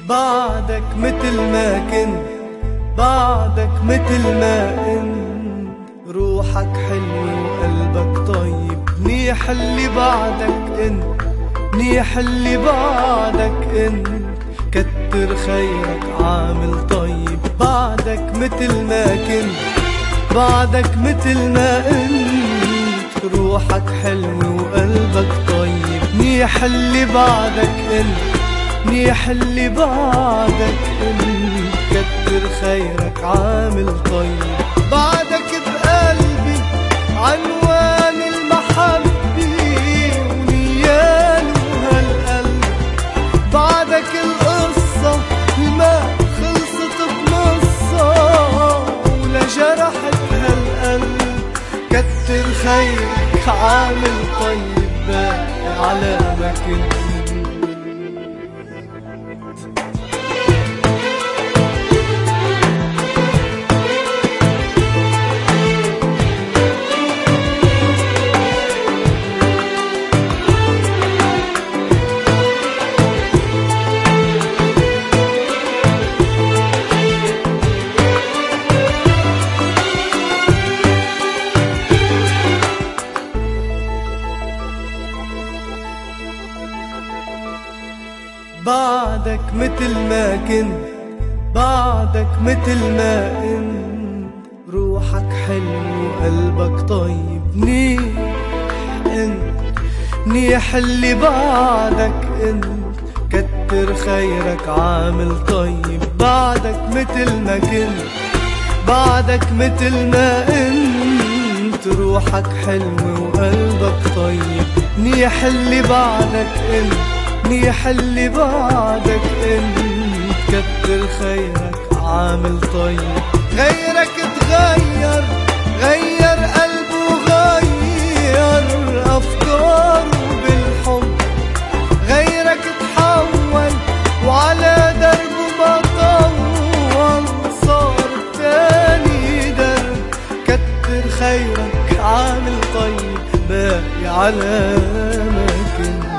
بعدك متل ما كنت، بعدك متل ما انت، روحك حلوة وقلبك طيب، منيح اللي بعدك انت، منيح اللي بعدك انت، كتر خيرك عامل طيب. بعدك متل ما كنت، بعدك متل ما انت، روحك حلوة وقلبك طيب، منيح اللي بعدك انت، منيح اللي بعدك انت، كتر خيرك عامل طيب. بعدك بقلبي عنوان المحبة ونياله هالقلب، بعدك القصة ما خلصت بنصها ولا جرحت هالقلب، كتر خيرك عامل طيب باقي على ما كنت. بعدك متل ما كنت، بعدك متل ما انت، روحك حلو وقلبك طيب، منيح انت، منيح اللي بعدك انت، كتر خيرك عامل طيب. بعدك متل ما كنت، بعدك متل ما انت، روحك حلو وقلبك طيب، منيح اللي بعدك انت، منيح اللي بعدك انت، كتر خيرك عامل طيب. غيرك تغير، غير قلبه غير أفكاره بالحب، غيرك تحول وعلى دربه ما طول، صار تاني درب، كتر خيرك عامل طيب باقي على ما كنت.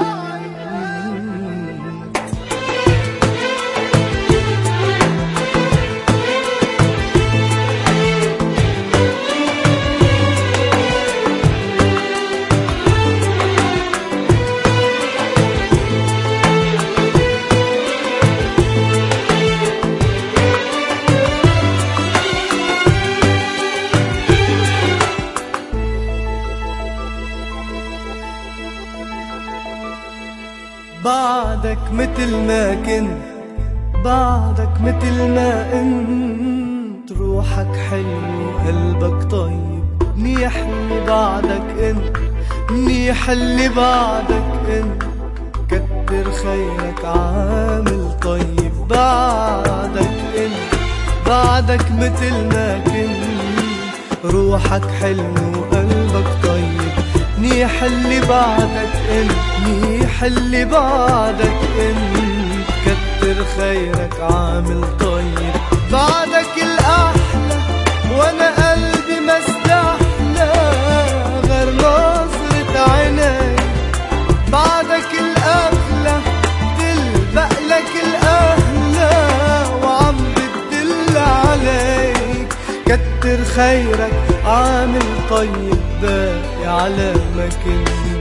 بعدك متل ما كنت، بعدك متل ما انت، روحك حلو وقلبك طيب، منيح اللي بعدك انت، منيح اللي بعدك انت، كتر خيرك عامل طيب. بعدك انت، بعدك متل ما كنت، روحك حلو وقلبك طيب، منيح اللي بعدك انت، منيح اللي بعدك انت، كتر خيرك عامل طيب. بعدك الأحلى وانا قلبي ما استحلى غير نظرة عيني، بعدك الأغلى تلبق لك الأهلى وعم بتدل عليك، كتر خيرك عامل طيب باقي على ما كنت.